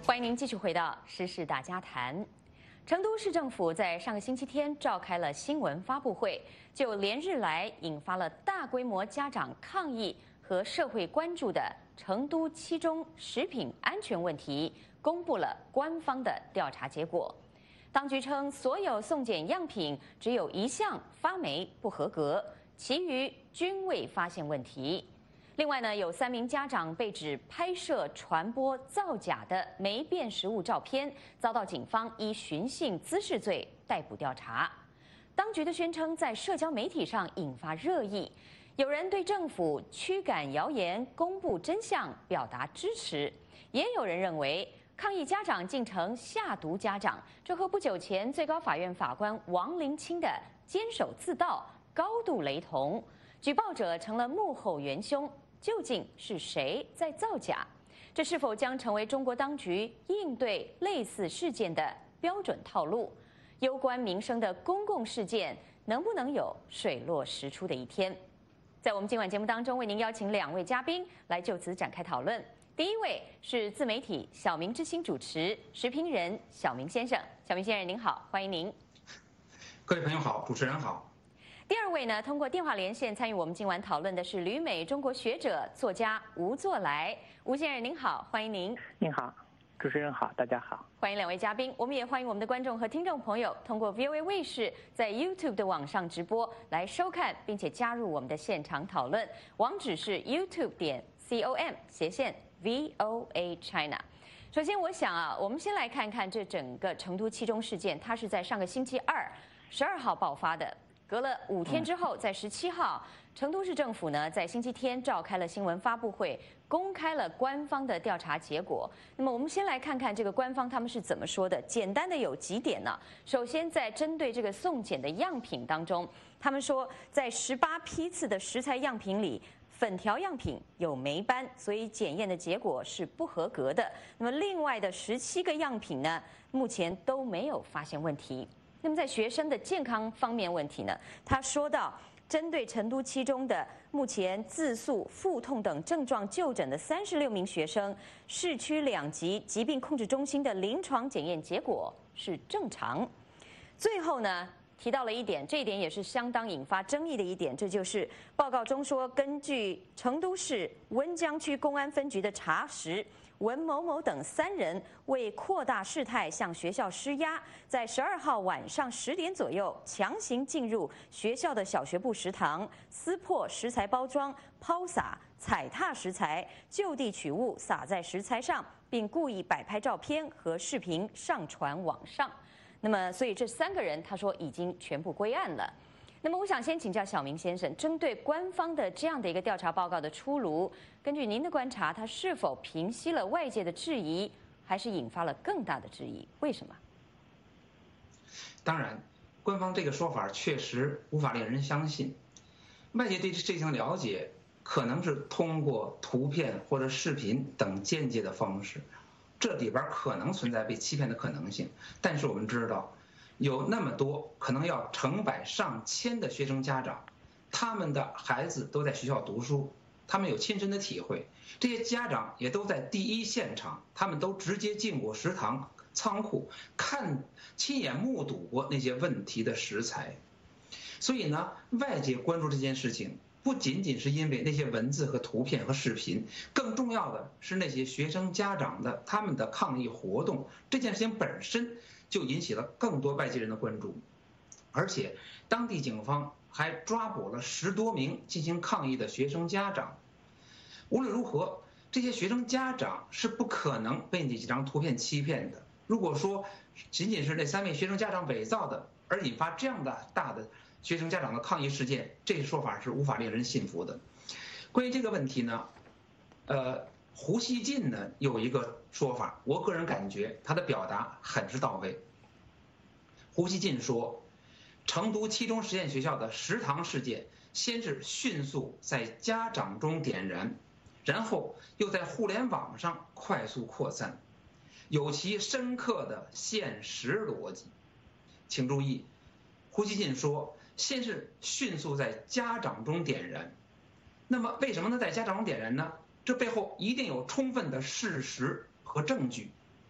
欢迎您继续回到《时事大家谈》。成都市政府在上个星期天召开了新闻发布会，就连日来引发了大规模家长抗议和社会关注的成都七中食品安全问题，公布了官方的调查结果。当局称，所有送检样品只有一项发霉不合格，其余均未发现问题。另外呢，有3名家长被指拍摄、传播造假的霉变食物照片，遭到警方依寻衅滋事罪逮捕调查。当局的宣称在社交媒体上引发热议，有人对政府驱赶谣言、公布真相表达支持，也有人认为抗议家长竟成下毒家长，这和不久前最高法院法官王林清的监守自盗高度雷同。举报者成了幕后元凶。究竟是谁在造假？这是否将成为中国当局应对类似事件的标准套路？攸关民生的公共事件能不能有水落石出的一天？在我们今晚节目当中，为您邀请2位嘉宾来就此展开讨论。第一位是自媒体小明之星主持、时评人小明先生。小明先生您好，欢迎您。 各位朋友好，主持人好。 第2位呢，通过电话连线参与我们今晚讨论的是旅美中国学者、作家吴作来。吴先生您好，欢迎您。 您好，主持人好，大家好。 欢迎2位嘉宾，我们也欢迎我们的观众和听众朋友通过 VOA 卫视在 YouTube 的网上直播来收看，并且加入我们的现场讨论。网址是 youtube.com/VOA China。首先，我想我们先来看看这整个成都七中事件，它是在上个星期二12号爆发的。隔了5天之后，在17号，成都市政府呢在星期天召开了新闻发布会，公开了官方的调查结果。那么我们先来看看这个官方他们是怎么说的。简单的有几点呢？首先，在针对这个送检的样品当中，他们说在18批次的食材样品里，粉条样品有霉斑，所以检验的结果是不合格的。那么另外的17个样品呢，目前都没有发现问题。那么在学生的健康方面问题呢，他说到，针对成都七中的目前自诉、腹痛等症状就诊的36名学生，市区2级疾病控制中心的临床检验结果是正常。最后呢，提到了一点，这一点也是相当引发争议的一点，这就是报告中说，根据成都市温江区公安分局的查实，文某某等3人为扩大事态向学校施压，在12号晚上10点左右强行进入学校的小学部食堂，撕破食材包装，抛洒、踩踏食材，就地取物撒在食材上，并故意摆拍照片和视频上传网上。那么，所以这3个人他说已经全部归案了。那么，我想先请教小明先生，针对官方的这样的一个调查报告的出炉，根据您的观察，它是否平息了外界的质疑，还是引发了更大的质疑？为什么？ 当然，官方这个说法确实无法令人相信。外界对这项了解，可能是通过图片或者视频等间接的方式，这里边可能存在被欺骗的可能性。但是我们知道，有那么多可能要成百上千的学生家长，他们的孩子都在学校读书，他们有亲身的体会，这些家长也都在第一现场，他们都直接进过食堂、仓库，亲眼目睹过那些问题的食材。所以呢，外界关注这件事情，不仅仅是因为那些文字和图片和视频，更重要的是那些学生家长的他们的抗议活动，这件事情本身就引起了更多外界人的关注。而且当地警方还抓捕了10多名进行抗议的学生家长。无论如何，这些学生家长是不可能被那几张图片欺骗的。如果说仅仅是那3位学生家长伪造的，而引发这样的大的学生家长的抗议事件，这个说法是无法令人信服的。关于这个问题呢，胡锡进呢有一个说法，我个人感觉他的表达很是到位。胡锡进说，成都七中实验学校的食堂事件，先是迅速在家长中点燃，然后又在互联网上快速扩散，有其深刻的现实逻辑。请注意，胡锡进说，先是迅速在家长中点燃。那么为什么呢？在家长中点燃呢？这背后一定有充分的事实和证据，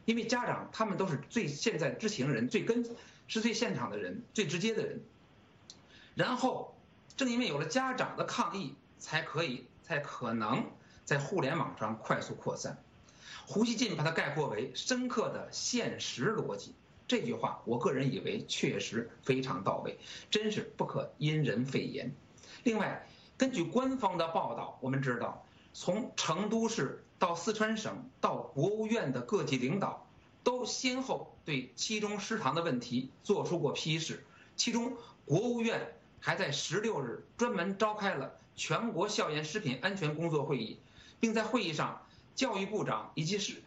因为家长他们都是现在知情人，是最现场的人，最直接的人。然后正因为有了家长的抗议，才可能在互联网上快速扩散。胡锡进把它概括为深刻的现实逻辑，这句话我个人以为确实非常到位，真是不可因人废言。另外，根据官方的报道，我们知道，从成都市到四川省到国务院的各级领导，都先后对七中食堂的问题做出过批示。其中，国务院还在16日专门召开了全国校园食品安全工作会议，并在会议上，教育部长以及市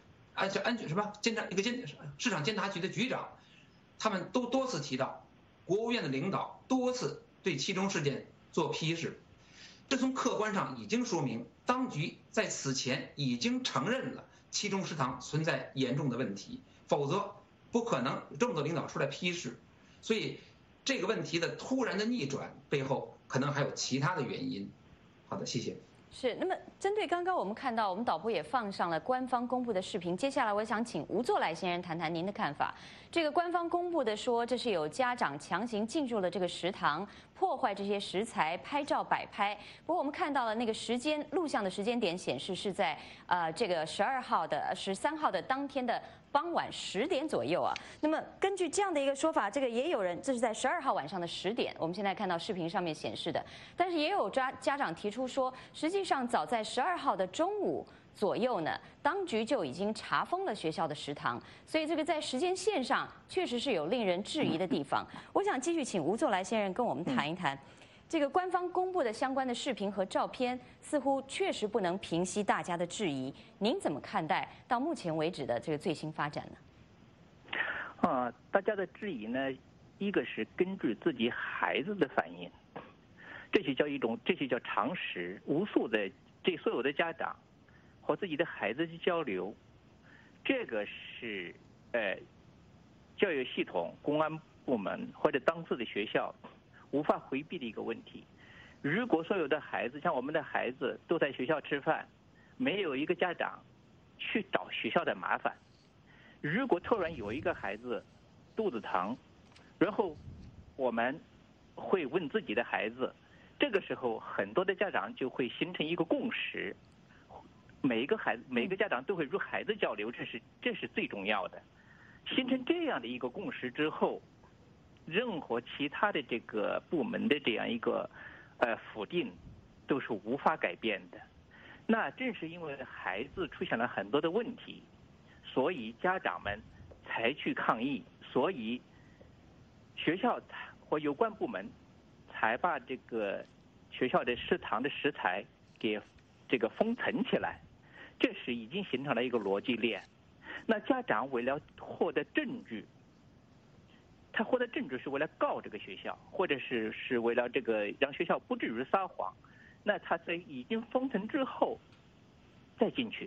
场监察局的局长，他们都多次提到，国务院的领导多次对七中事件做批示。这从客观上已经说明，当局在此前已经承认了七中食堂存在严重的问题，否则不可能这么多领导出来批示。所以，这个问题的突然的逆转背后，可能还有其他的原因。好的，谢谢。 是，那么针对刚刚我们看到，我们导播也放上了官方公布的视频。接下来，我想请吴作来先生谈谈您的看法。这个官方公布的说，这是有家长强行进入了这个食堂，破坏这些食材，拍照摆拍。不过我们看到了那个录像的时间点显示是在这个13号的当天的傍晚10点左右啊。那么根据这样的一个说法，这个也有人这是在12号晚上的10点，我们现在看到视频上面显示的。但是也有家长提出说，实际上早在12号的中午左右呢，当局就已经查封了学校的食堂，所以这个在时间线上确实是有令人质疑的地方。我想继续请吴作来先生跟我们谈一谈。这个官方公布的相关的视频和照片，似乎确实不能平息大家的质疑。您怎么看待到目前为止的这个最新发展呢？ 大家的质疑呢，一个是根据自己孩子的反应，这就叫常识。无数的所有的家长和自己的孩子去交流，这个是教育系统、公安部门或者当地的学校无法回避的一个问题。如果所有的孩子，像我们的孩子都在学校吃饭，没有一个家长去找学校的麻烦，如果突然有一个孩子肚子疼，然后我们会问自己的孩子，这个时候很多的家长就会形成一个共识，每一个家长都会与孩子交流，这是最重要的。形成这样的一个共识之后，任何其他的这个部门的这样一个否定都是无法改变的。那正是因为孩子出现了很多的问题，所以家长们才去抗议，所以学校或有关部门才把这个学校的食堂的食材给这个封存起来，这是已经形成了一个逻辑链。那家长为了获得证据，他获得证据是为了告这个学校，或者是为了这个让学校不至于撒谎，那他在已经封存之后再进去，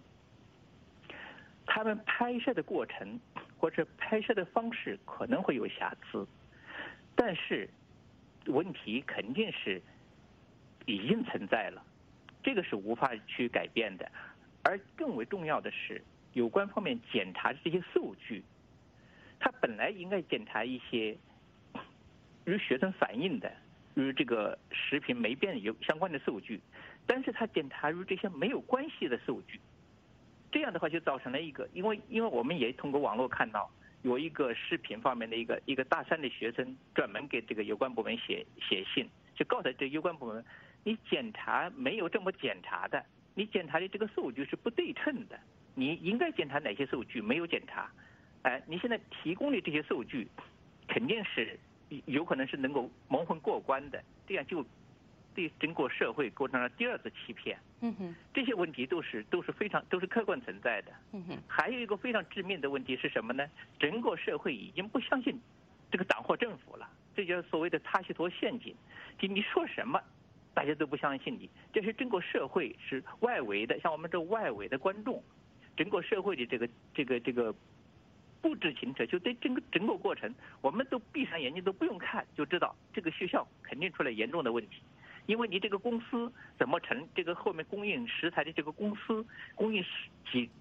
他们拍摄的过程或者拍摄的方式可能会有瑕疵，但是问题肯定是已经存在了，这个是无法去改变的。而更为重要的是，有关方面检查这些数据，他本来应该检查一些与学生反映的、与这个食品没变有相关的数据，但是他检查与这些没有关系的数据，这样的话就造成了一个，因为我们也通过网络看到有一个食品方面的一个大三的学生专门给这个有关部门写信，就告诉这有关部门，你检查没有这么检查的，你检查的这个数据是不对称的，你应该检查哪些数据没有检查，你现在提供的这些数据肯定是有可能是能够蒙混过关的，这样就对整个社会构成了第二次欺骗。这些问题都是客观存在的。还有一个非常致命的问题是什么呢？整个社会已经不相信这个党或政府了，这就是所谓的塔西佗陷阱，就你说什么大家都不相信你，这是整个社会是外围的，像我们这外围的观众，整个社会的这个不知情者，就对整个过程，我们都闭上眼睛都不用看就知道这个学校肯定出了严重的问题。因为你这个公司怎么成这个后面供应食材的这个公司供应几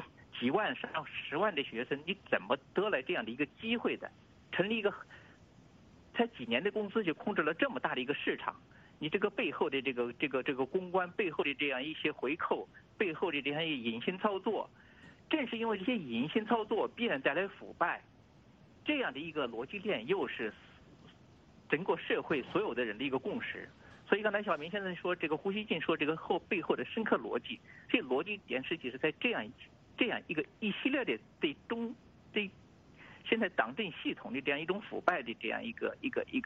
几万上10万的学生，你怎么得来这样的一个机会的？成立一个才几年的公司就控制了这么大的一个市场，你这个背后的这个公关背后的这样一些回扣，背后的这样一些隐形操作，正是因为这些隐形操作必然带来腐败，这样的一个逻辑链又是整个社会所有的人的一个共识。所以刚才小明先生说这个胡锡进说这个背后的深刻逻辑，这逻辑点实际是在这样一系列的对现在党政系统的这样一种腐败的这样一个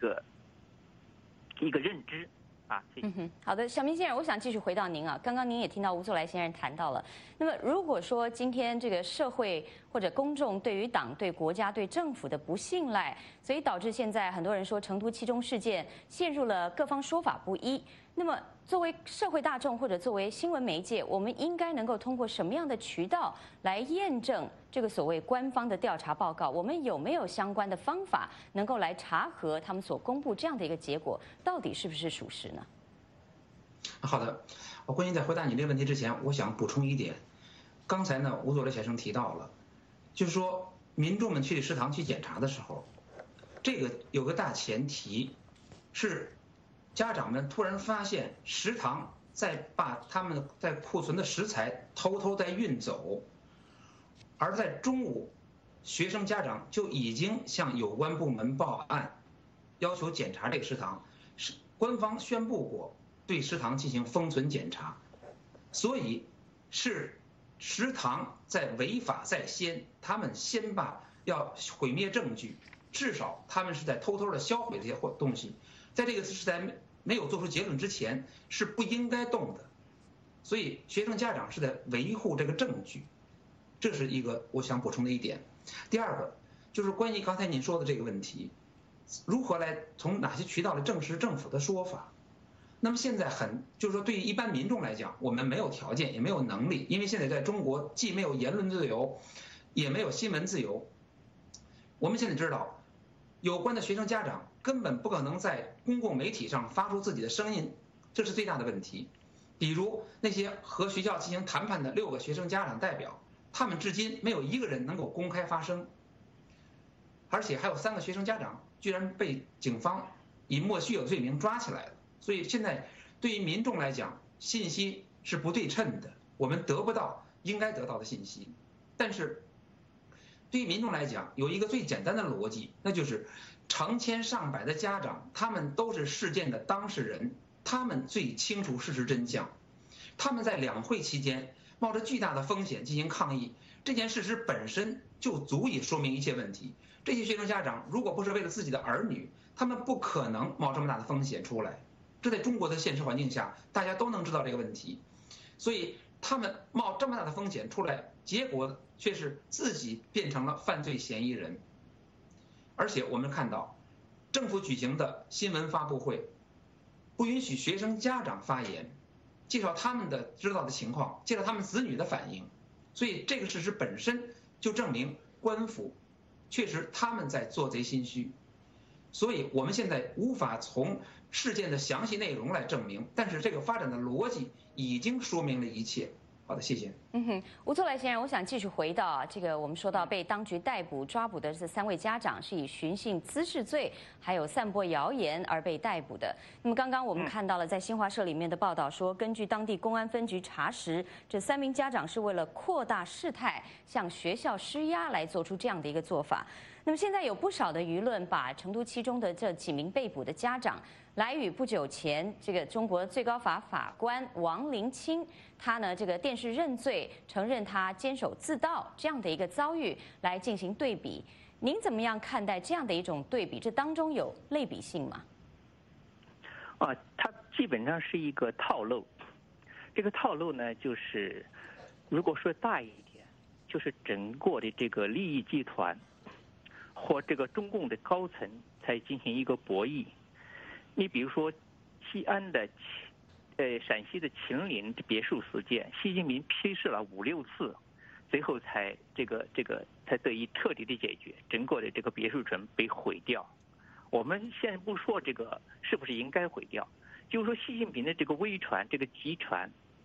认知啊。 好的，小明先生，我想继续回到您啊。刚刚您也听到吴作来先生谈到了，那么如果说今天这个社会或者公众对于党、对国家、对政府的不信赖，所以导致现在很多人说成都七中事件陷入了各方说法不一。那么作为社会大众或者作为新闻媒介，我们应该能够通过什么样的渠道来验证这个所谓官方的调查报告？我们有没有相关的方法能够来查核他们所公布这样的一个结果到底是不是属实呢？ 好的，我关于在回答你这个问题之前，我想补充一点。刚才呢，吴作来先生提到了，就是说民众们去食堂去检查的时候，这个有个大前提是，家长们突然发现食堂在把他们在库存的食材偷偷在运走，而在中午，学生家长就已经向有关部门报案，要求检查这个食堂，是官方宣布过对食堂进行封存检查，所以是食堂在违法在先，他们先把要毁灭证据，至少他们是在偷偷的销毁这些东西，在这个是在没有做出结论之前是不应该动的，所以学生家长是在维护这个证据，这是一个我想补充的一点。第二个就是关于刚才您说的这个问题，如何来从哪些渠道来证实政府的说法？那么现在就是说对于一般民众来讲，我们没有条件也没有能力，因为现在在中国既没有言论自由，也没有新闻自由。我们现在知道，有关的学生家长根本不可能在公共媒体上发出自己的声音，这是最大的问题。比如那些和学校进行谈判的6个学生家长代表，他们至今没有一个人能够公开发声，而且还有3个学生家长居然被警方以莫须有罪名抓起来了。所以现在对于民众来讲，信息是不对称的，我们得不到应该得到的信息。但是对于民众来讲，有一个最简单的逻辑，那就是成千上百的家长，他们都是事件的当事人，他们最清楚事实真相。他们在两会期间冒着巨大的风险进行抗议，这件事实本身就足以说明一切问题。这些学生家长如果不是为了自己的儿女，他们不可能冒这么大的风险出来。这在中国的现实环境下，大家都能知道这个问题，所以他们冒这么大的风险出来，结果却是自己变成了犯罪嫌疑人。而且我们看到，政府举行的新闻发布会，不允许学生家长发言，介绍他们的知道的情况，介绍他们子女的反应，所以这个事实本身就证明官府确实他们在做贼心虚。所以我们现在无法从事件的详细内容来证明，但是这个发展的逻辑已经说明了一切。好的，谢谢。 吴作来先生，我想继续回到这个我们说到被当局逮捕抓捕的这3位家长是以寻衅滋事罪还有散播谣言而被逮捕的。那么刚刚我们看到了在新华社里面的报道说，根据当地公安分局查实，这3名家长是为了扩大事态，向学校施压来做出这样的一个做法。那么现在有不少的舆论把成都七中的这几名被捕的家长来与不久前这个中国最高法法官王林清他呢这个电视认罪，承认他监守自盗这样的一个遭遇来进行对比。您怎么样看待这样的一种对比？这当中有类比性吗？ 它基本上是一个套路。这个套路呢，就是如果说大一点，就是整个的这个利益集团或这个中共的高层才进行一个博弈。你比如说西安的陕西的秦岭别墅事件，习近平批示了5、6次，最后才才得以彻底的解决，整个的这个别墅城被毁掉。我们现在不说这个是不是应该毁掉，就是说习近平的这个微传这个集传，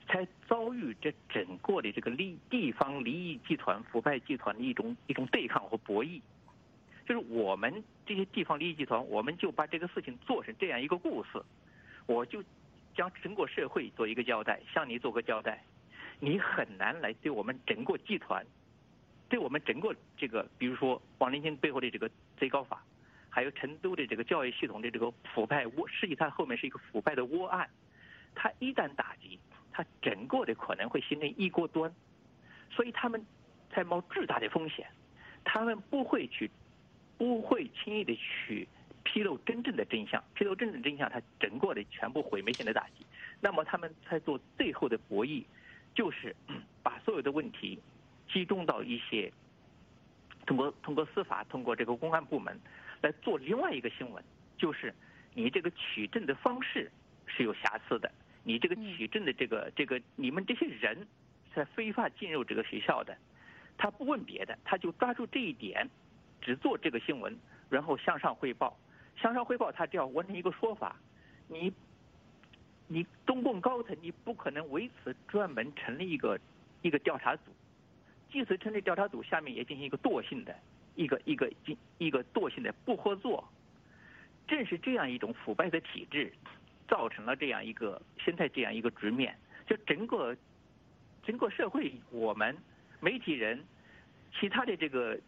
才遭遇这整个的这个地方利益集团、腐败集团的一种对抗和博弈。就是我们这些地方利益集团，我们就把这个事情做成这样一个故事，我就将整个社会做一个交代，向你做个交代，你很难来对我们整个集团，对我们整个这个，比如说王林清背后的这个最高法，还有成都的这个教育系统的这个腐败窝，实际它后面是一个腐败的窝案，它一旦打击，它整个的可能会形成一锅端，所以他们才冒巨大的风险，他们不会轻易的去披露真正的真相，披露真正真相，它整个的全部毁灭性的打击。那么他们在做最后的博弈，就是把所有的问题集中到一些通过司法、通过这个公安部门来做另外一个新闻，就是你这个取证的方式是有瑕疵的，你这个取证的这个你们这些人是非法进入这个学校的，他不问别的，他就抓住这一点。只做这个新闻，然后向上汇报，他就要完成一个说法。你中共高层你不可能为此专门成立一个调查组，即使成立调查组，下面也进行一个惰性的一个惰性的不合作。正是这样一种腐败的体制，造成了现在这样一个局面。就整个社会，我们媒体人，其他的这个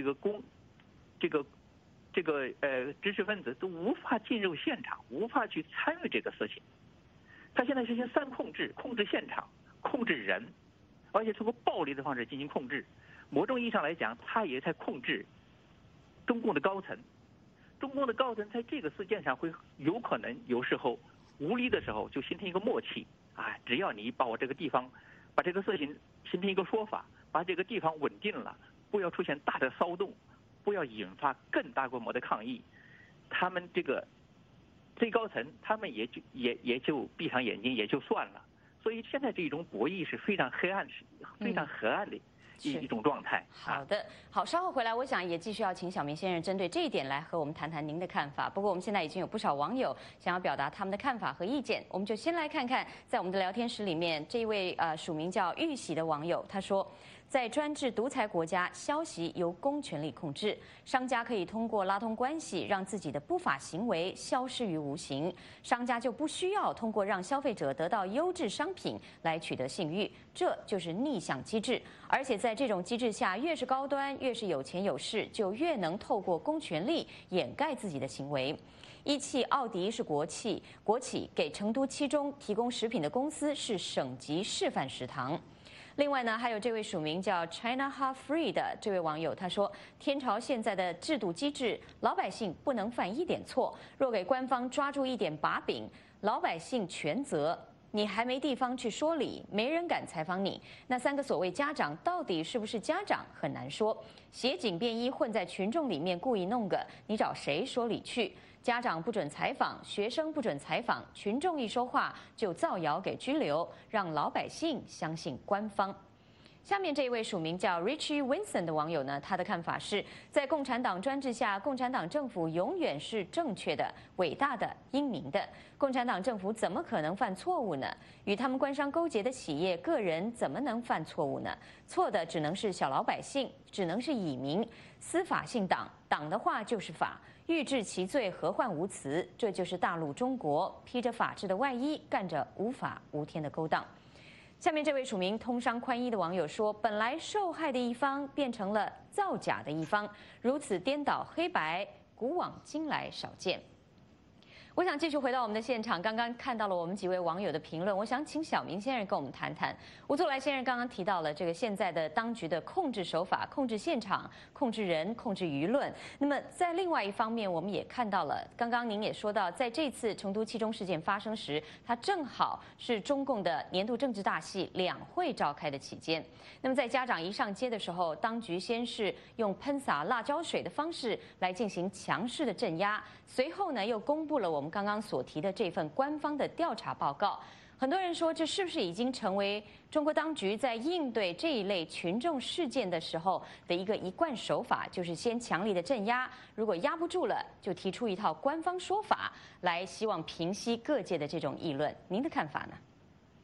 知识分子都无法进入现场，无法去参与这个事情。他现在实行3控制：控制现场，控制人，而且通过暴力的方式进行控制。某种意义上来讲，他也在控制中共的高层。中共的高层在这个事件上会有可能有时候无理的时候就形成一个默契啊，只要你把我这个地方，把这个事情形成一个说法，把这个地方稳定了，不要出现大的骚动，不要引发更大规模的抗议，他们这个最高层他们也就闭上眼睛也就算了。所以现在这种博弈是非常黑暗的一种状态。 好的，好，稍后回来，我想也继续要请小明先生针对这一点来和我们谈谈您的看法。不过我们现在已经有不少网友想要表达他们的看法和意见，我们就先来看看在我们的聊天室里面这一位署名叫玉喜的网友，他说，在专制独裁国家，消息由公权力控制，商家可以通过拉通关系，让自己的不法行为消失于无形。商家就不需要通过让消费者得到优质商品来取得信誉，这就是逆向机制。而且在这种机制下，越是高端，越是有钱有势，就越能透过公权力掩盖自己的行为。一汽奥迪是国企，给成都七中提供食品的公司是省级示范食堂。另外呢，还有这位署名叫 China Half Free 的这位网友，他说：天朝现在的制度机制，老百姓不能犯一点错，若给官方抓住一点把柄，老百姓全责。你还没地方去说理，没人敢采访你。那3个所谓家长到底是不是家长很难说，协警便衣混在群众里面故意弄个，你找谁说理去？家长不准采访，学生不准采访，群众一说话就造谣给拘留，让老百姓相信官方。下面这一位署名叫 Richie Winston 的网友呢，他的看法是在共产党专制下，共产党政府永远是正确的、伟大的、英明的。共产党政府怎么可能犯错误呢？与他们官商勾结的企业、个人怎么能犯错误呢？错的只能是小老百姓，只能是蚁民。司法性党，党的话就是法，欲治其罪，何患无辞？这就是大陆中国披着法治的外衣，干着无法无天的勾当。下面这位署名通商宽衣的网友说，本来受害的一方变成了造假的一方，如此颠倒黑白，古往今来少见。我想继续回到我们的现场，刚刚看到了我们几位网友的评论，我想请小明先生跟我们谈谈。吴作来先生刚刚提到了这个现在的当局的控制手法、控制现场、控制人、控制舆论。那么在另外一方面，我们也看到了，刚刚您也说到，在这次成都七中事件发生时，它正好是中共的年度政治大戏两会召开的期间。那么在家长一上街的时候，当局先是用喷洒辣椒水的方式来进行强势的镇压，随后呢又公布了我们刚刚所提的这份官方的调查报告。很多人说，这是不是已经成为中国当局在应对这一类群众事件的时候的一个一贯手法，就是先强力的镇压，如果压不住了，就提出一套官方说法来，希望平息各界的这种议论。您的看法呢？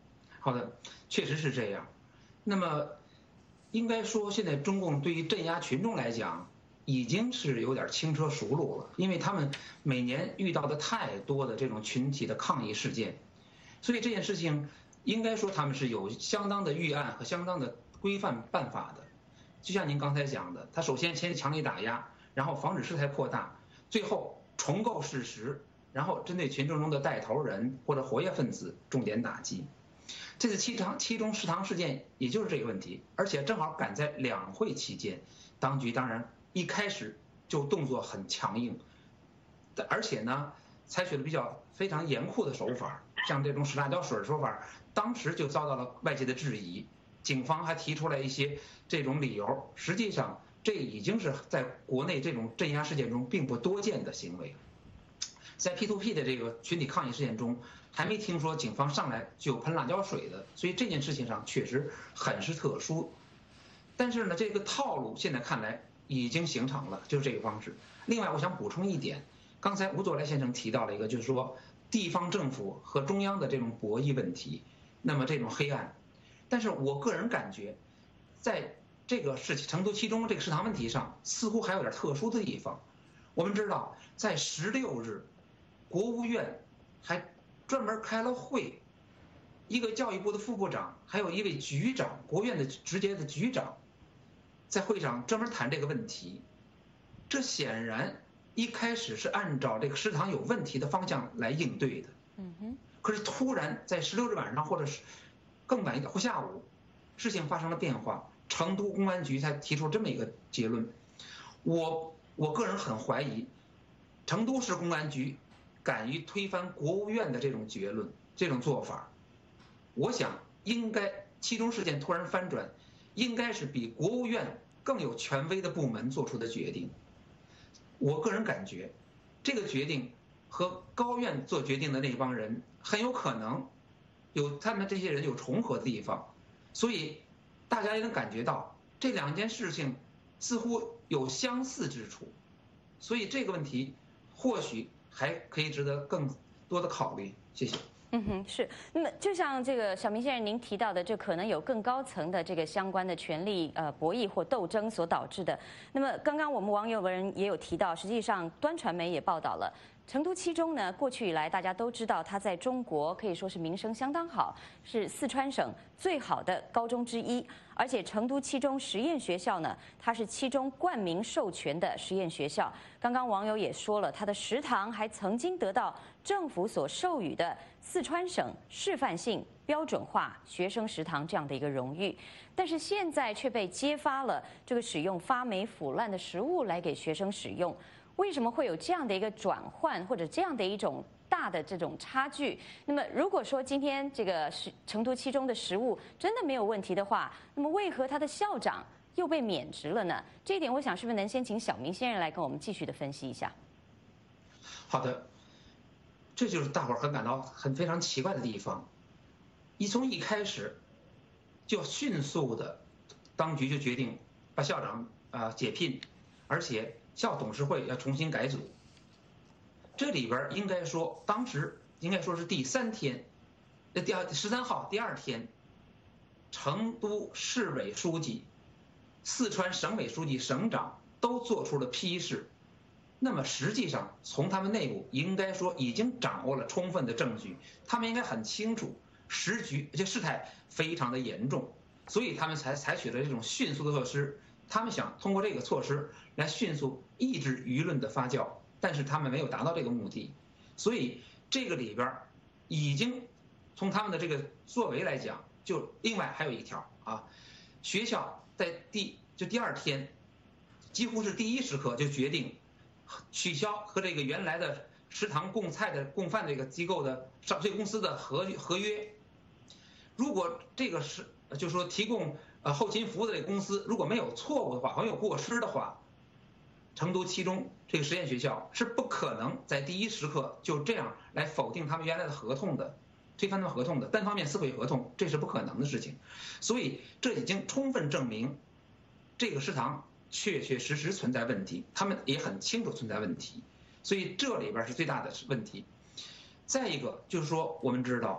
好的，确实是这样。那么，应该说现在中共对于镇压群众来讲，已经是有点轻车熟路了，因为他们每年遇到的太多的这种群体的抗议事件，所以这件事情应该说他们是有相当的预案和相当的规范办法的。就像您刚才讲的，他首先先强力打压，然后防止事态扩大，最后重构事实，然后针对群众中的带头人或者活跃分子重点打击。这次七中食堂事件也就是这个问题，而且正好赶在两会期间，当局当然一开始就动作很强硬，而且呢采取了非常严酷的手法，像这种使辣椒水手法，当时就遭到了外界的质疑，警方还提出来一些这种理由，实际上这已经是在国内这种镇压事件中并不多见的行为。在 P2P 的这个群体抗议事件中，还没听说警方上来就喷辣椒水的，所以这件事情上确实很是特殊。但是呢，这个套路现在看来已经形成了，就是这个方式。另外，我想补充一点，刚才吴佐来先生提到了一个，就是说地方政府和中央的这种博弈问题，那么这种黑暗。但是我个人感觉，在这个成都七中这个食堂问题上，似乎还有点特殊的地方。我们知道，在16日，国务院还专门开了会，一个教育部的副部长，还有一位局长，国务院的直接的局长，在会上专门谈这个问题。这显然一开始是按照这个食堂有问题的方向来应对的。可是突然在16日晚上，或者是更晚一点或下午，事情发生了变化，成都公安局才提出这么一个结论。我个人很怀疑，成都市公安局敢于推翻国务院的这种结论，这种做法，我想应该七中事件突然翻转，应该是比国务院更有权威的部门做出的决定。我个人感觉，这个决定和高院做决定的那帮人很有可能他们这些人有重合的地方，所以大家也能感觉到这两件事情似乎有相似之处，所以这个问题或许还可以值得更多的考虑。谢谢。 是。那么就像这个小明先生您提到的，这可能有更高层的这个相关的权力博弈或斗争所导致的。那么刚刚我们网友们也有提到，实际上端传媒也报道了。成都七中呢，过去以来大家都知道，它在中国可以说是名声相当好，是四川省最好的高中之一。而且成都七中实验学校呢，它是七中冠名授权的实验学校。刚刚网友也说了，它的食堂还曾经得到政府所授予的四川省示范性标准化学生食堂这样的一个荣誉。但是现在却被揭发了这个使用发霉腐烂的食物来给学生使用。为什么会有这样的一个转换，或者这样的一种大的这种差距？那么如果说今天这个成都七中的食物真的没有问题的话，那么为何他的校长又被免职了呢？这一点我想是不是能先请小明先生来跟我们继续的分析一下？ 好的，这就是大伙儿感到非常奇怪的地方。从一开始就迅速的，当局就决定把校长解聘，而且校董事会要重新改组。这里边应该说，当时应该说是第3天，13号第2天，成都市委书记、四川省委书记、省长都做出了批示。那么实际上，从他们内部应该说已经掌握了充分的证据，他们应该很清楚时局，而且事态非常的严重，所以他们才采取了这种迅速的措施。他们想通过这个措施来迅速抑制舆论的发酵，但是他们没有达到这个目的。所以这个里边已经从他们的这个作为来讲，就另外还有一条啊，学校在第2天，几乎是第一时刻就决定取消和这个原来的食堂供饭这个机构的这公司的合约。如果这个就是说提供后勤服务的这个公司如果没有错误的话，没有过失的话，成都七中这个实验学校是不可能在第一时刻就这样来否定他们原来的合同的，推翻他们合同的，单方面撕毁合同，这是不可能的事情。所以这已经充分证明这个食堂确确实实存在问题，他们也很清楚存在问题，所以这里边是最大的问题。再一个就是说，我们知道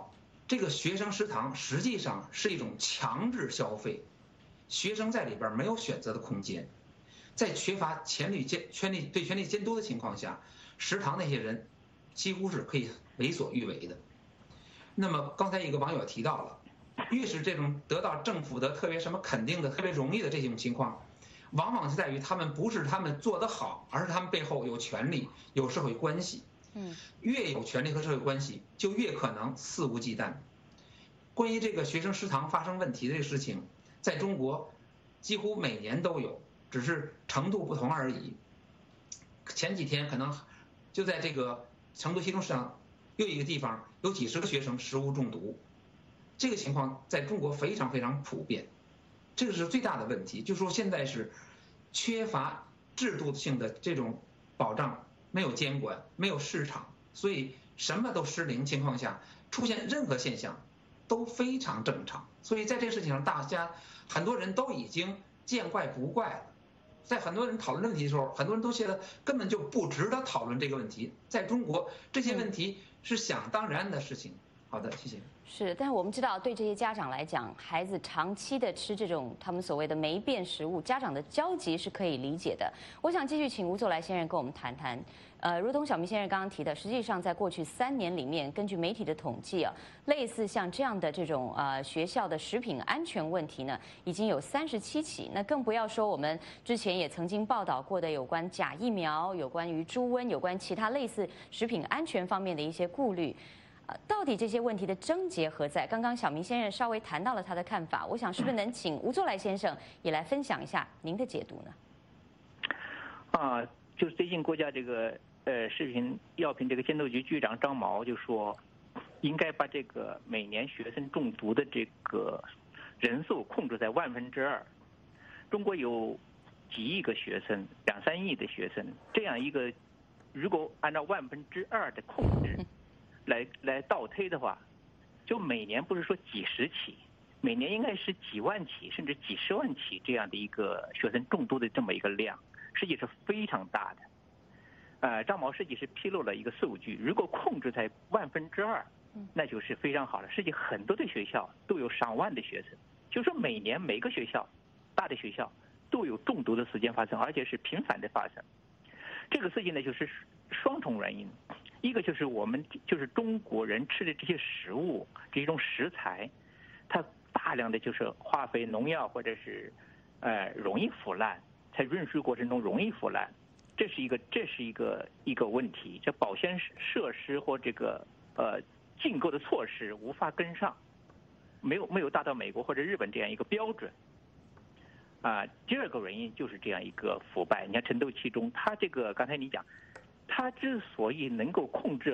这个学生食堂实际上是一种强制消费，学生在里边没有选择的空间，在缺乏权力监督的情况下，食堂那些人几乎是可以为所欲为的。那么刚才一个网友提到了，越是这种得到政府的特别什么肯定的特别容易的这种情况，往往是在于他们不是他们做得好，而是他们背后有权力有社会关系。越有权力和社会关系，就越可能肆无忌惮。关于这个学生食堂发生问题的这个事情，在中国几乎每年都有，只是程度不同而已。前几天可能就在这个成都西中市场又一个地方有几十个学生食物中毒，这个情况在中国非常非常普遍。这个是最大的问题，就是说现在是缺乏制度性的这种保障，没有监管，没有市场，所以什么都失灵情况下，出现任何现象都非常正常。所以在这个事情上，大家很多人都已经见怪不怪了。在很多人讨论问题的时候，很多人都觉得根本就不值得讨论这个问题。在中国，这些问题是想当然的事情。好的，谢谢。 是，但是我们知道，对这些家长来讲，孩子长期的吃这种他们所谓的霉变食物，家长的焦急是可以理解的。我想继续请吴作来先生跟我们谈谈。如同小明先生刚刚提的，实际上在过去3年里面，根据媒体的统计啊，类似像这样的这种学校的食品安全问题呢，已经有37起。那更不要说我们之前也曾经报道过的有关假疫苗、有关于猪瘟、有关其他类似食品安全方面的一些顾虑。到底这些问题的症结何在？刚刚小明先生稍微谈到了他的看法，我想是不是能请吴作来先生也来分享一下您的解读呢？ 就是最近国家这个食品药品这个监督局局长张毛就说，应该把这个每年学生中毒的这个人数控制在2%。中国有几亿个学生，2、3亿的学生，这样一个如果按照2%的控制来倒推的话，就每年不是说几十起，每年应该是几万起甚至几十万起这样的一个学生中毒的这么一个量，实际是非常大的。张毛实际是披露了一个数据，如果控制在2%，那就是非常好了。实际很多的学校都有上万的学生，就是说每年每个学校，大的学校都有中毒的事件发生，而且是频繁的发生。这个事情呢，就是双重原因。一个就是就是中国人吃的这些食物，这种食材，它大量的就是化肥、农药或者是容易腐烂，在运输过程中容易腐烂，这是一个问题。这保鲜设施或这个进购的措施无法跟上，没有达到美国或者日本这样一个标准。第二个原因就是这样一个腐败。你看陈斗其中，他这个刚才你讲，他之所以能够控制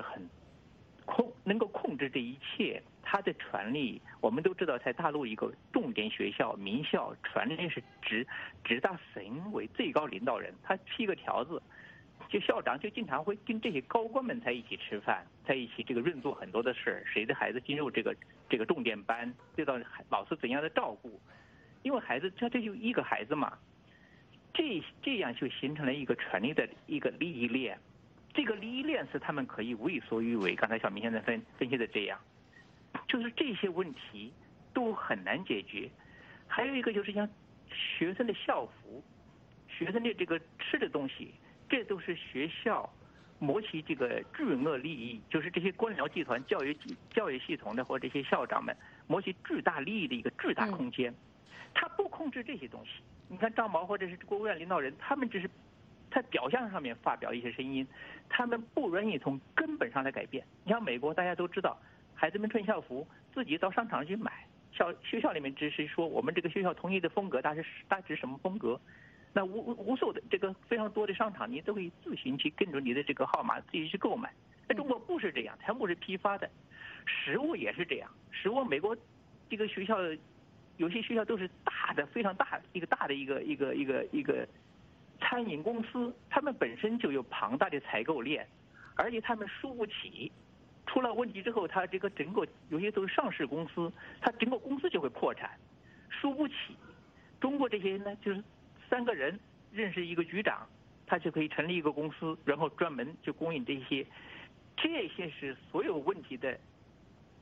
这一切，他的权力我们都知道，在大陆一个重点学校名校，权力是直达省委最高领导人，他批个条子，就校长就经常会跟这些高官们在一起吃饭，在一起这个润做很多的事，谁的孩子进入这个重点班，对到老师怎样的照顾，因为孩子这就一个孩子嘛，这样就形成了一个权力的一个利益链。这个利益链是他们可以为所欲为，刚才小明先生分析的这样，就是这些问题都很难解决。还有一个就是像学生的校服，学生的这个吃的东西，这都是学校谋取这个巨额利益，就是这些官僚集团、教育系统的或这些校长们谋取巨大利益的一个巨大空间。他不控制这些东西，你看张毛或者是国务院领导人，他们只是在表象上面发表一些声音，他们不愿意从根本上来改变。你像美国，大家都知道，孩子们穿校服自己到商场去买，学校里面只是说我们这个学校统一的风格大致什么风格，那无数的这个非常多的商场，你都可以自行去跟着你的这个号码自己去购买。在中国不是这样，全部是批发的，食物也是这样。食物美国这个学校有些学校都是非常大一个餐饮公司，他们本身就有庞大的采购链，而且他们输不起，出了问题之后，他这个整个有些都是上市公司，他整个公司就会破产，输不起。中国这些呢，就是3个人认识一个局长，他就可以成立一个公司，然后专门就供应这些是所有问题的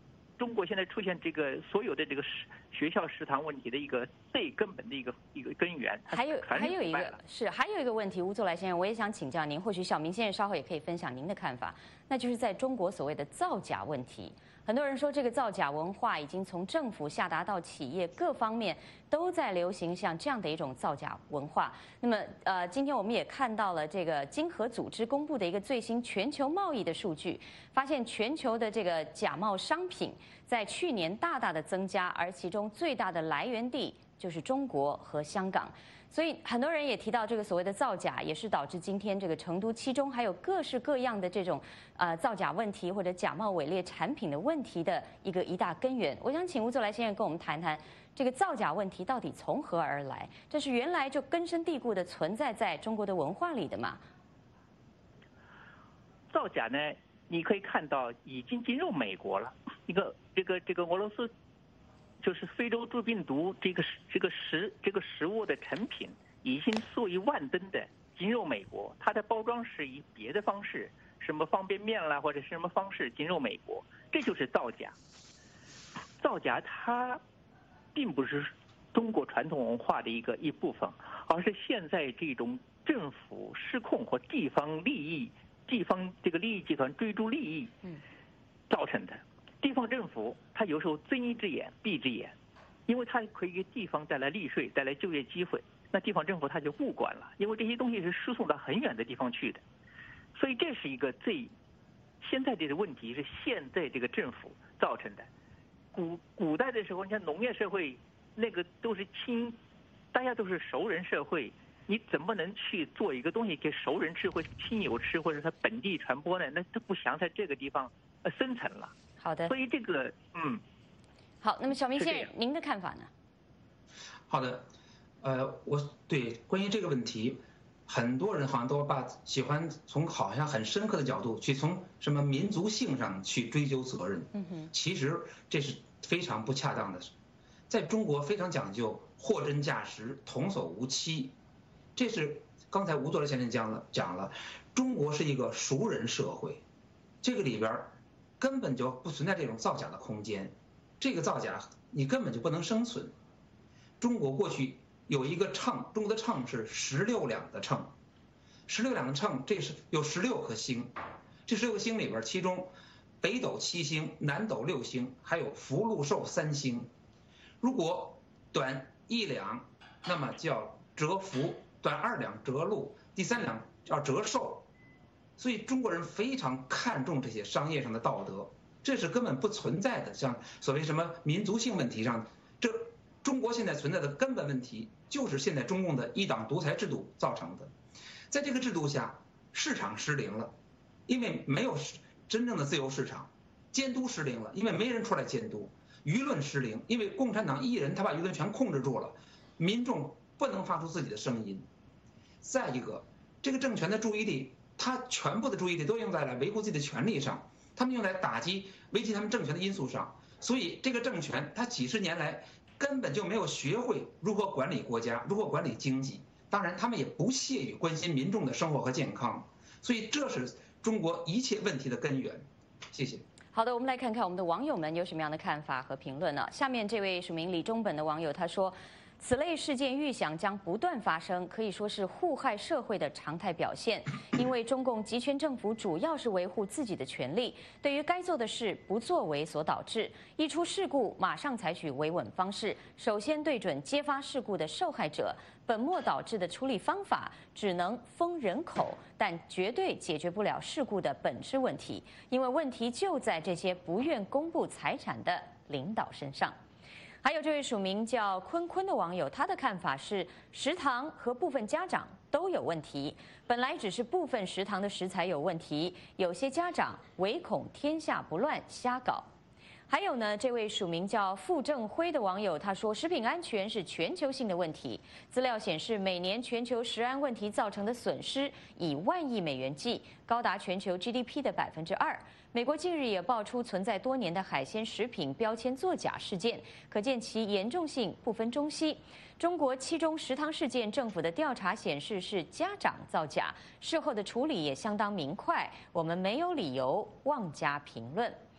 中国现在出现这个所有的这个学校食堂问题的一个最根本的一个根源。 还有一个问题，吴作来先生，我也想请教您，或许小明先生稍后也可以分享您的看法，那就是在中国所谓的造假问题。很多人说，这个造假文化已经从政府下达到企业各方面都在流行像这样的一种造假文化。那么，今天我们也看到了这个经合组织公布的一个最新全球贸易的数据，发现全球的这个假冒商品在去年大大的增加，而其中最大的来源地就是中国和香港。所以很多人也提到，这个所谓的造假，也是导致今天这个成都七中还有各式各样的这种造假问题或者假冒伪劣产品的问题的一大根源。我想请吴作来先生跟我们谈谈，这个造假问题到底从何而来？这是原来就根深蒂固的存在在中国的文化里的吗？ 造假呢，你可以看到已经进入美国了。这个俄罗斯。就是非洲猪病毒这个食物的成品已经数以万吨的进入美国，它的包装是以别的方式，什么方便面啦或者是什么方式进入美国，这就是造假。造假它并不是中国传统文化的一部分，而是现在这种政府失控和地方这个利益集团追逐利益造成的。地方政府它有时候睁一只眼闭一只眼，因为它可以给地方带来利税，带来就业机会，那地方政府它就不管了，因为这些东西是输送到很远的地方去的。所以这是一个现在这个问题是现在这个政府造成的。古代的时候，你看农业社会那个都是大家都是熟人社会，你怎么能去做一个东西给熟人吃或者亲友吃或者他本地传播呢？那他不想在这个地方生存了。 好的， 所以这个好，那么小明先生，您的看法呢？ 好的，关于这个问题，很多人好像都喜欢从好像很深刻的角度去从什么民族性上去追究责任。其实这是非常不恰当的。在中国非常讲究货真价实、童叟无欺，这是刚才吴作来先生讲了，中国是一个熟人社会，这个里边根本就不存在这种造假的空间，这个造假你根本就不能生存。中国过去有一个秤，中国的秤是16两的秤，16两的秤，这是有16颗星，这16个星里边，其中北斗7星，南斗6星，还有福禄寿3星。如果短1两，那么叫折福；短2两折禄，第3两叫折寿。所以中国人非常看重这些商业上的道德，这是根本不存在的。像所谓什么民族性问题上，这中国现在存在的根本问题，就是现在中共的一党独裁制度造成的。在这个制度下，市场失灵了，因为没有真正的自由市场；监督失灵了，因为没人出来监督；舆论失灵，因为共产党一人他把舆论全控制住了，民众不能发出自己的声音。再一个，这个政权的注意力，他全部的注意力都用在了维护自己的权利上，他们用来打击危及他们政权的因素上。所以这个政权他几十年来根本就没有学会如何管理国家，如何管理经济，当然他们也不屑于关心民众的生活和健康。所以这是中国一切问题的根源。谢谢。 好的，我们来看看我们的网友们有什么样的看法和评论呢？下面这位署名李中本的网友他说，此类事件预想将不断发生，可以说是祸害社会的常态表现。因为中共集权政府主要是维护自己的权利，对于该做的事不作为所导致，一出事故马上采取维稳方式，首先对准揭发事故的受害者。本末倒置的处理方法只能封人口，但绝对解决不了事故的本质问题，因为问题就在这些不愿公布财产的领导身上。还有这位署名叫坤坤的网友，他的看法是，食堂和部分家长都有问题，本来只是部分食堂的食材有问题，有些家长唯恐天下不乱瞎搞。还有呢，这位署名叫傅正辉的网友他说，食品安全是全球性的问题。资料显示，每年全球食安问题造成的损失以万亿美元计，高达全球 GDP 的2%。美国近日也爆出存在多年的海鲜食品标签作假事件，可见其严重性不分中西。中国7中食堂事件，政府的调查显示是家长造假，事后的处理也相当明快，我们没有理由妄加评论。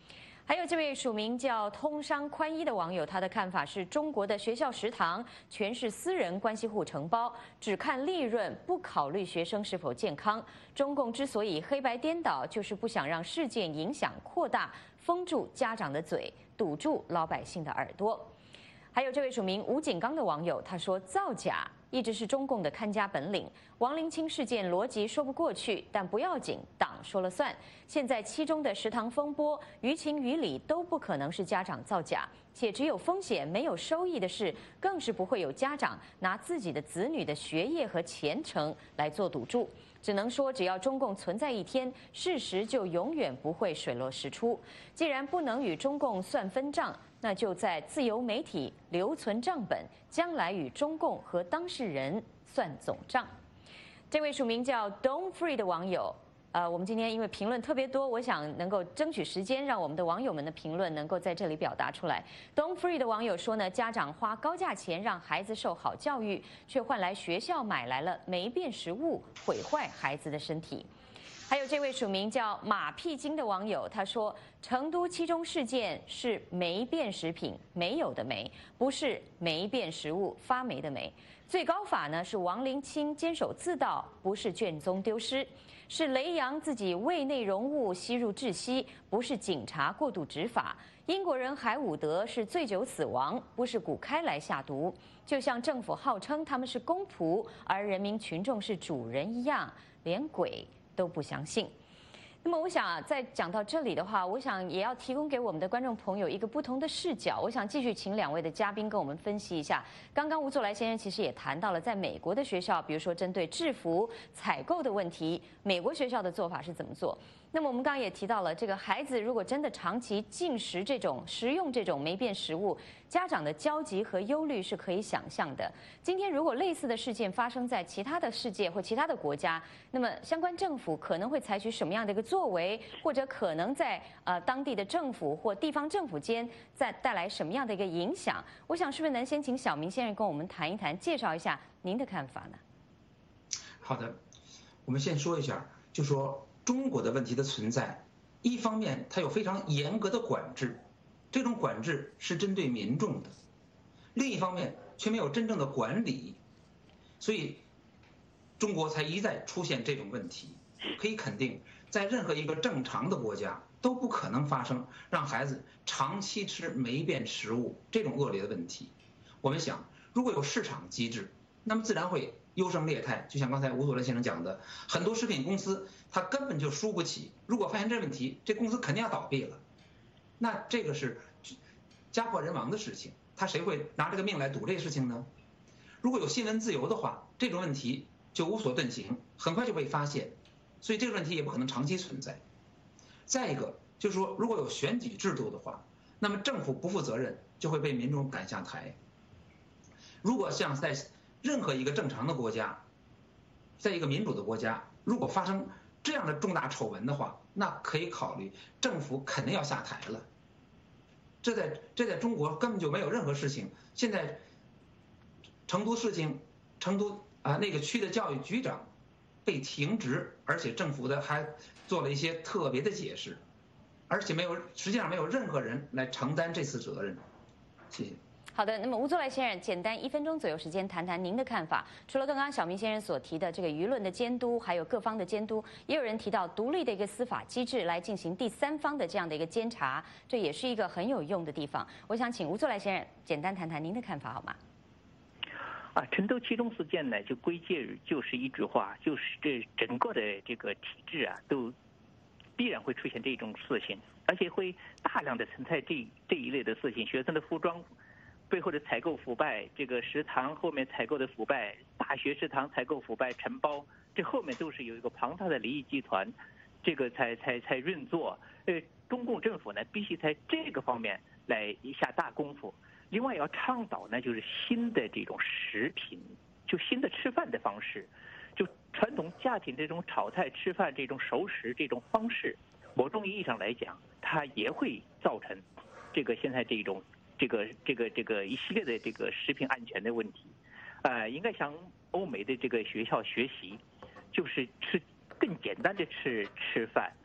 还有这位署名叫通商宽衣的网友，他的看法是中国的学校食堂全是私人关系户承包，只看利润，不考虑学生是否健康。中共之所以黑白颠倒，就是不想让事件影响扩大，封住家长的嘴，堵住老百姓的耳朵。还有这位署名吴景刚的网友，他说造假一直是中共的看家本领。王林清事件逻辑说不过去，但不要紧，党说了算。现在七中的食堂风波，于情于理都不可能是家长造假，且只有风险没有收益的事，更是不会有家长拿自己的子女的学业和前程来做赌注。只能说，只要中共存在一天，事实就永远不会水落石出。既然不能与中共算分账，那就在自由媒体留存账本，将来与中共和当事人算总账。这位署名叫 Don't Free 的网友，我们今天因为评论特别多，我想能够争取时间，让我们的网友们的评论能够在这里表达出来。Don't Free 的网友说呢，家长花高价钱让孩子受好教育，却换来学校买来了霉变食物，毁坏孩子的身体。还有这位署名叫马屁精的网友，他说成都七中事件是霉变食品，没有的霉，不是霉变食物发霉的霉。最高法呢是王林清监守自盗，不是卷宗丢失，是雷洋自己胃内容物吸入窒息，不是警察过度执法。英国人海伍德是醉酒死亡，不是古开来下毒。就像政府号称他们是公仆，而人民群众是主人一样，连鬼都不相信。那么我想在讲到这里的话，我想也要提供给我们的观众朋友一个不同的视角。我想继续请两位的嘉宾跟我们分析一下。刚刚吴作来先生其实也谈到了，在美国的学校，比如说针对制服采购的问题，美国学校的做法是怎么做？那么我们刚刚也提到了，这个孩子如果真的长期进食食用这种霉变食物，家长的焦急和忧虑是可以想象的。今天如果类似的事件发生在其他的世界或其他的国家，那么相关政府可能会采取什么样的一个作为，或者可能在当地的政府或地方政府间再带来什么样的一个影响？我想是不是能先请小明先生跟我们谈一谈，介绍一下您的看法呢？ 好的，我们先说一下，就说中国的问题的存在，一方面它有非常严格的管制，这种管制是针对民众的；另一方面却没有真正的管理，所以中国才一再出现这种问题。可以肯定，在任何一个正常的国家都不可能发生让孩子长期吃霉变食物这种恶劣的问题。我们想，如果有市场机制，那么自然会优胜劣汰。就像刚才吴作来先生讲的，很多食品公司它根本就输不起，如果发现这问题，这公司肯定要倒闭了。那这个是家破人亡的事情，他谁会拿这个命来赌这个事情呢？如果有新闻自由的话，这种问题就无所遁形，很快就被发现，所以这个问题也不可能长期存在。再一个就是说，如果有选举制度的话，那么政府不负责任就会被民众赶下台。如果像在任何一个正常的国家，在一个民主的国家，如果发生这样的重大丑闻的话，那可以考虑政府肯定要下台了。这在中国根本就没有任何事情。现在成都那个区的教育局长被停职，而且政府还做了一些特别的解释，而且实际上没有任何人来承担这次责任。谢谢。 好的，那么吴作来先生，简单1分钟左右时间谈谈您的看法。除了刚刚小明先生所提的这个舆论的监督，还有各方的监督，也有人提到独立的一个司法机制来进行第三方的这样的一个监察，这也是一个很有用的地方。我想请吴作来先生简单谈谈您的看法好吗？ 成都七中事件呢，就归结于就是一句话，就是这整个的这个体制啊，都必然会出现这种事情，而且会大量的存在这一类的事情，学生的服装背后的采购腐败，这个食堂后面采购的腐败，大学食堂采购腐败承包，这后面都是有一个庞大的利益集团，这个才运作。中共政府呢，必须在这个方面来下大功夫。另外要倡导呢，就是新的这种食品，就新的吃饭的方式，就传统家庭这种炒菜吃饭这种熟食这种方式，某种意义上来讲，它也会造成这个现在这种这个一系列的这个食品安全的问题。应该向欧美的这个学校学习，就是吃更简单的吃饭，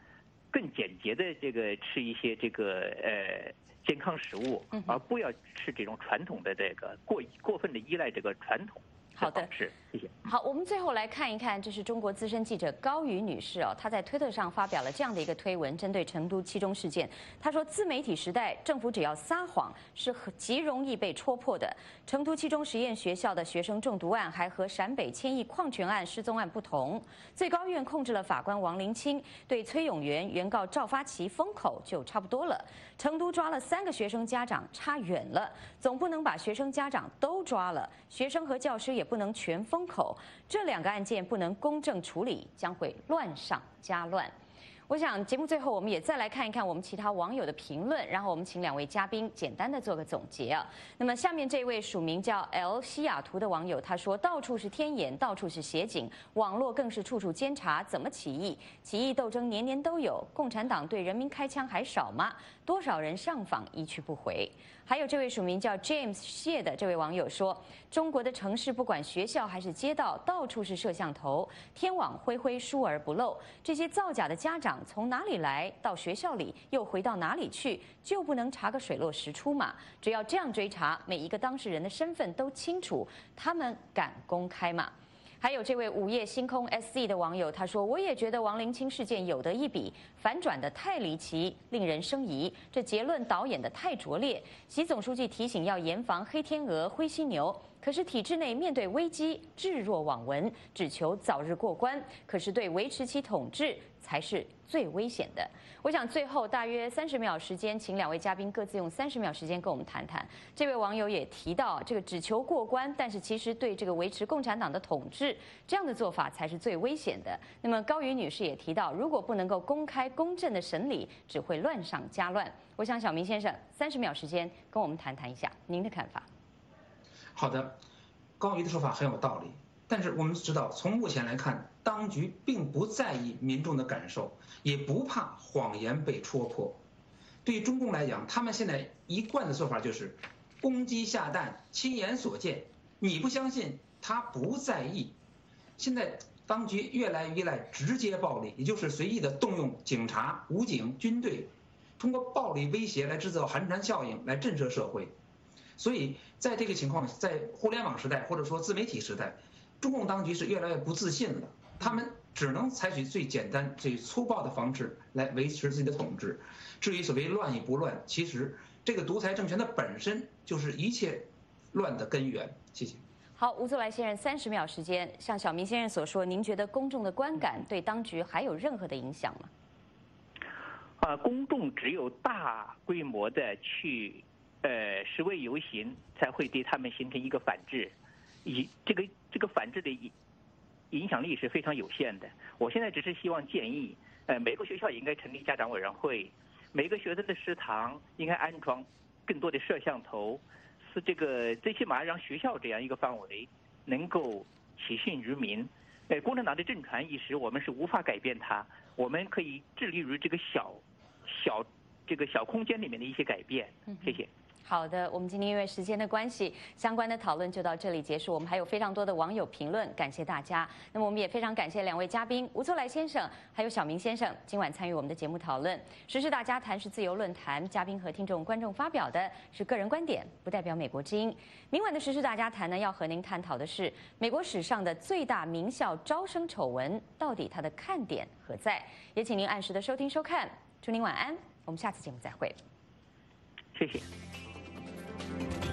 更简洁的这个吃一些这个健康食物，而不要吃这种传统的这个过分的依赖这个传统。 好的， 是，谢谢。 好，我们最后来看一看，这是中国资深记者高瑜女士她在推特上发表了这样的一个推文，针对成都七中事件。她说，自媒体时代，政府只要撒谎是极容易被戳破的。成都七中实验学校的学生中毒案还和陕北千亿矿权案失踪案不同，最高院控制了法官王林清，对崔永元、原告赵发奇封口就差不多了。成都抓了3个学生家长，差远了，总不能把学生家长都抓了，学生和教师也不能全封口。这2个案件不能公正处理，将会乱上加乱。我想节目最后我们也再来看一看我们其他网友的评论，然后我们请2位嘉宾简单的做个总结啊。那么下面这位署名叫 L 西雅图的网友他说，到处是天眼，到处是协警，网络更是处处监察，怎么起义？起义斗争年年都有，共产党对人民开枪还少吗？多少人上访一去不回？还有这位署名叫 James 谢的这位网友说，中国的城市不管学校还是街道，到处是摄像头，天网恢恢，疏而不漏。这些造假的家长从哪里来，到学校里又回到哪里去，就不能查个水落石出吗？只要这样追查，每一个当事人的身份都清楚，他们敢公开吗？还有这位午夜星空 SZ 的网友，他说：“我也觉得王林清事件有得一比，反转的太离奇，令人生疑。这结论导演的太拙劣。习总书记提醒要严防黑天鹅、灰犀牛，可是体制内面对危机置若罔闻，只求早日过关，可是对维持其统治才是最危险的。”我想最后大约30秒时间，请2位嘉宾各自用30秒时间跟我们谈谈。这位网友也提到，这个只求过关，但是其实对这个维持共产党的统治，这样的做法才是最危险的。那么高瑜女士也提到，如果不能够公开公正的审理，只会乱上加乱。我想小明先生30秒时间跟我们谈谈一下您的看法。 好的，高瑜的说法很有道理，但是我们知道，从目前来看，当局并不在意民众的感受，也不怕谎言被戳破。对于中共来讲，他们现在一贯的做法就是公鸡下蛋，亲眼所见，你不相信，他不在意。现在当局越来越依赖直接暴力，也就是随意的动用警察、武警、军队，通过暴力威胁来制造寒蝉效应，来震慑社会。所以在这个情况，在互联网时代或者说自媒体时代，中共当局是越来越不自信了，他们只能采取最简单、最粗暴的方式来维持自己的统治。至于所谓乱与不乱，其实这个独裁政权的本身就是一切乱的根源。谢谢。 好，吴作来先生30秒时间，像小明先生所说，您觉得公众的观感对当局还有任何的影响吗？ 公众只有大规模的去示威游行，才会对他们形成一个反制，这个反制的影响力是非常有限的。我现在只是希望建议，每个学校应该成立家长委员会，每个学生的食堂应该安装更多的摄像头，是最起码让学校这样一个范围能够起信于民。共产党的政权意识我们是无法改变它，我们可以致力于这个小空间里面的一些改变。谢谢。 好的，我们今天因为时间的关系，相关的讨论就到这里结束。我们还有非常多的网友评论，感谢大家。那么我们也非常感谢2位嘉宾吴作来先生还有小明先生今晚参与我们的节目讨论。时事大家谈是自由论坛，嘉宾和听众观众发表的是个人观点，不代表美国之音。明晚的时事大家谈呢，要和您探讨的是美国史上的最大名校招生丑闻，到底它的看点何在？也请您按时的收听收看，祝您晚安，我们下次节目再会。 谢谢。